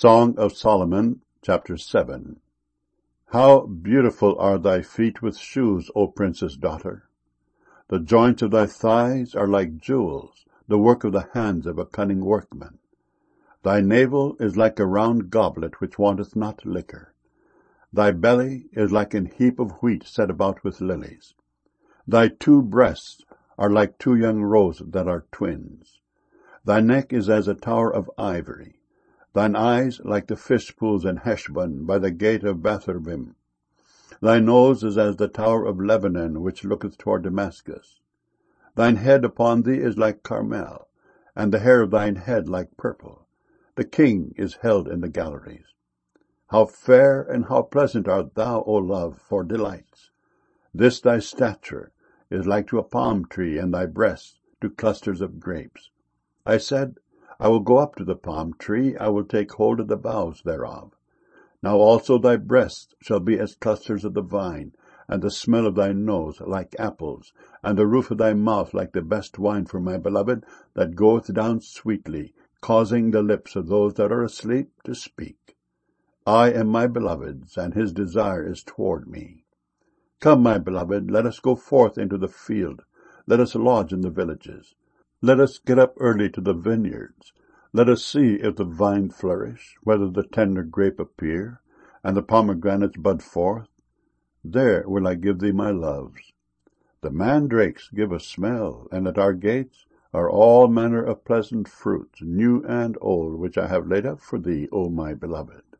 Song of Solomon, chapter 7. How beautiful are thy feet with shoes, O princess daughter! The joints of thy thighs are like jewels, the work of the hands of a cunning workman. Thy navel is like a round goblet which wanteth not liquor. Thy belly is like an heap of wheat set about with lilies. Thy two breasts are like two young roes that are twins. Thy neck is as a tower of ivory. Thine eyes like the fish pools in Heshbon by the gate of Betharim. Thy nose is as the tower of Lebanon which looketh toward Damascus. Thine head upon thee is like Carmel, and the hair of thine head like purple. The king is held in the galleries. How fair and how pleasant art thou, O love, for delights! This thy stature is like to a palm tree, and thy breasts to clusters of grapes. I said, I will go up to the palm tree, I will take hold of the boughs thereof. Now also thy breasts shall be as clusters of the vine, and the smell of thy nose like apples, and the roof of thy mouth like the best wine for my beloved, that goeth down sweetly, causing the lips of those that are asleep to speak. I am my beloved's, and his desire is toward me. Come, my beloved, let us go forth into the field, let us lodge in the villages. Let us get up early to the vineyards. Let us see if the vine flourish, whether the tender grape appear, and the pomegranates bud forth. There will I give thee my loves. The mandrakes give a smell, and at our gates are all manner of pleasant fruits, new and old, which I have laid up for thee, O my beloved.